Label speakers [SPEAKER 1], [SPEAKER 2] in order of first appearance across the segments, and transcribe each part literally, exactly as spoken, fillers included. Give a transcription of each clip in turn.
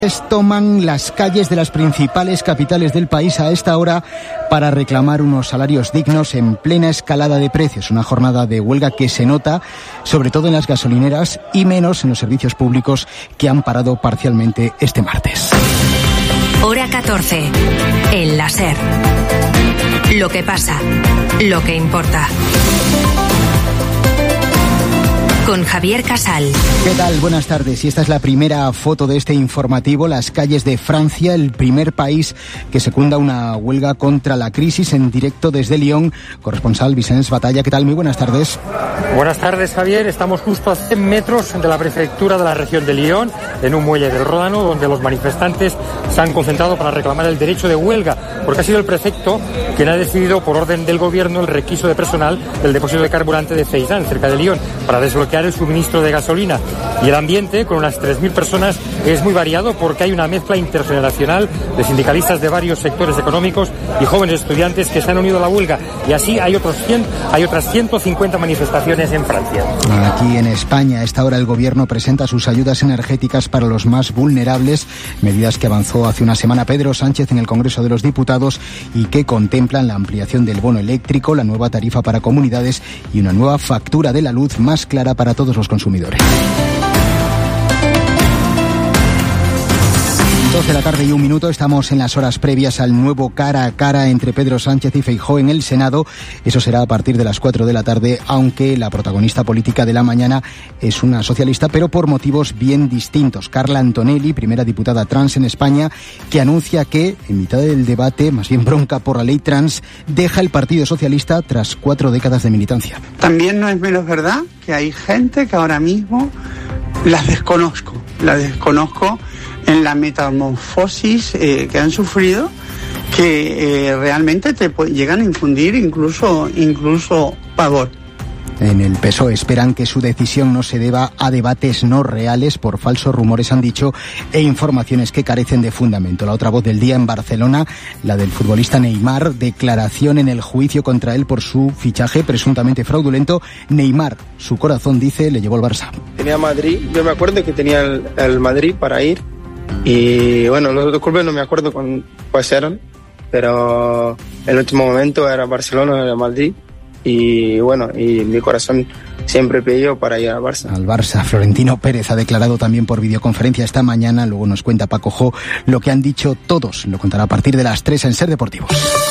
[SPEAKER 1] Toman las calles de las principales capitales del país a esta hora para reclamar unos salarios dignos en plena escalada de precios. Una jornada de huelga que se nota sobre todo en las gasolineras y menos en los servicios públicos que han parado parcialmente este martes.
[SPEAKER 2] Hora catorce. El La SER. Lo que pasa, lo que importa. Con Javier Casal.
[SPEAKER 1] ¿Qué tal? Buenas tardes. Y esta es la primera foto de este informativo. Las calles de Francia, el primer país que secunda una huelga contra la crisis, en directo desde Lyon. Corresponsal Vicens Batalla. ¿Qué tal? Muy buenas tardes.
[SPEAKER 3] Buenas tardes, Javier. Estamos justo a cien metros de la prefectura de la región de Lyon, en un muelle del Ródano, donde los manifestantes se han concentrado para reclamar el derecho de huelga, porque ha sido el prefecto quien ha decidido, por orden del gobierno, el requiso de personal del depósito de carburante de Feizan, cerca de Lyon, para desbloquear el suministro de gasolina. Y el ambiente, con unas tres mil personas, es muy variado porque hay una mezcla intergeneracional de sindicalistas de varios sectores económicos y jóvenes estudiantes que se han unido a la huelga. Y así hay otros cien, hay otras ciento cincuenta manifestaciones en Francia.
[SPEAKER 1] Aquí en España, a esta hora el gobierno presenta sus ayudas energéticas para los más vulnerables, medidas que avanzó hace una semana Pedro Sánchez en el Congreso de los Diputados y que contemplan la ampliación del bono eléctrico, la nueva tarifa para comunidades y una nueva factura de la luz más clara para todos los consumidores. dos de la tarde y un minuto, estamos en las horas previas al nuevo cara a cara entre Pedro Sánchez y Feijóo en el Senado. Eso será a partir de las cuatro de la tarde, aunque la protagonista política de la mañana es una socialista, pero por motivos bien distintos. Carla Antonelli, primera diputada trans en España, que anuncia que, en mitad del debate, más bien bronca por la ley trans, deja el Partido Socialista tras cuatro décadas de militancia.
[SPEAKER 4] También no es menos verdad que hay gente que ahora mismo las desconozco, las desconozco en la metamorfosis eh, que han sufrido, que eh, realmente te llegan a infundir incluso, incluso pavor.
[SPEAKER 1] En el P S O E esperan que su decisión no se deba a debates no reales por falsos rumores, han dicho, e informaciones que carecen de fundamento. La otra voz del día en Barcelona, la del futbolista Neymar, declaración en el juicio contra él por su fichaje presuntamente fraudulento. Neymar, su corazón, dice, le llevó al Barça.
[SPEAKER 5] Tenía Madrid, yo me acuerdo que tenía el, el Madrid para ir, y bueno, los otros clubes no me acuerdo con cuáles eran, pero el último momento era Barcelona, era Madrid. Y bueno, y mi corazón siempre pidió para ir al Barça.
[SPEAKER 1] Al Barça. Florentino Pérez ha declarado también por videoconferencia esta mañana. Luego nos cuenta Paco Jo lo que han dicho todos. Lo contará a partir de las tres en Ser Deportivos.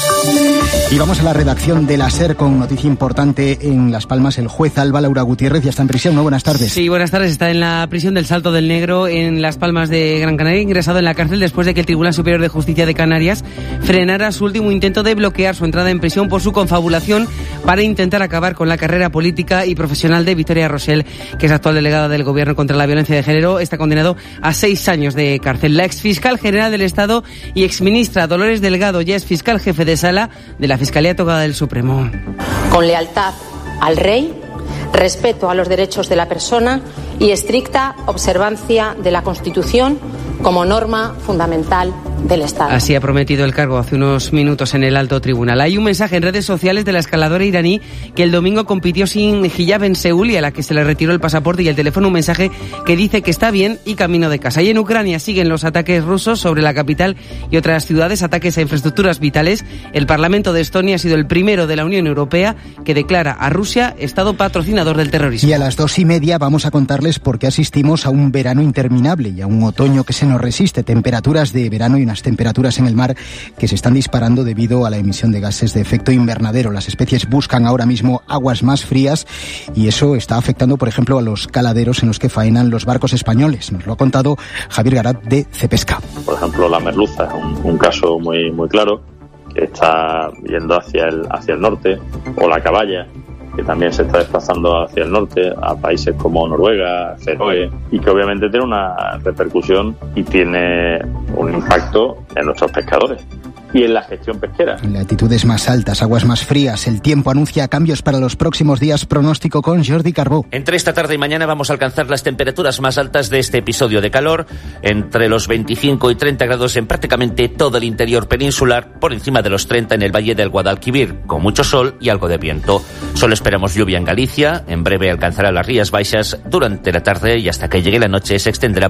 [SPEAKER 1] Y vamos a la redacción de la SER con noticia importante en Las Palmas. El juez Alba Laura Gutiérrez ya está en prisión, ¿no? Buenas tardes.
[SPEAKER 6] Sí, buenas tardes. Está en la prisión del Salto del Negro en Las Palmas de Gran Canaria, ingresado en la cárcel después de que el Tribunal Superior de Justicia de Canarias frenara su último intento de bloquear su entrada en prisión por su confabulación para intentar acabar con la carrera política y profesional de Victoria Rosell, que es actual delegada del Gobierno contra la Violencia de Género. Está condenado a seis años de cárcel. La exfiscal general del Estado y exministra Dolores Delgado ya es fiscal jefe de sala de la Fiscalía Togada del Supremo.
[SPEAKER 7] Con lealtad al rey, respeto a los derechos de la persona y estricta observancia de la Constitución como norma fundamental del Estado.
[SPEAKER 6] Así ha prometido el cargo hace unos minutos en el alto tribunal. Hay un mensaje en redes sociales de la escaladora iraní que el domingo compitió sin hijab en Seúl y a la que se le retiró el pasaporte y el teléfono, un mensaje que dice que está bien y camino de casa. Y en Ucrania siguen los ataques rusos sobre la capital y otras ciudades, ataques a infraestructuras vitales. El Parlamento de Estonia ha sido el primero de la Unión Europea que declara a Rusia Estado patrocinador del terrorismo.
[SPEAKER 1] Y a las dos y media vamos a contarles por qué asistimos a un verano interminable y a un otoño que se nos resiste. Temperaturas de verano y unas temperaturas en el mar que se están disparando debido a la emisión de gases de efecto invernadero. Las especies buscan ahora mismo aguas más frías y eso está afectando, por ejemplo, a los caladeros en los que faenan los barcos españoles. Nos lo ha contado Javier Garat de Cepesca.
[SPEAKER 8] Por ejemplo, la merluza es un, un caso muy, muy claro, que está yendo hacia el, hacia el norte, o la caballa, que también se está desplazando hacia el norte, a países como Noruega, Feroe, y que obviamente tiene una repercusión y tiene un impacto en nuestros pescadores y en la gestión pesquera.
[SPEAKER 1] Latitudes más altas, aguas más frías. El tiempo anuncia cambios para los próximos días. Pronóstico con Jordi Carbó.
[SPEAKER 9] Entre esta tarde y mañana vamos a alcanzar las temperaturas más altas de este episodio de calor, entre los veinticinco y treinta grados en prácticamente todo el interior peninsular, por encima de los treinta en el valle del Guadalquivir, con mucho sol y algo de viento. Solo esperamos lluvia en Galicia. En breve alcanzará las Rías Baixas. Durante la tarde y hasta que llegue la noche se extenderá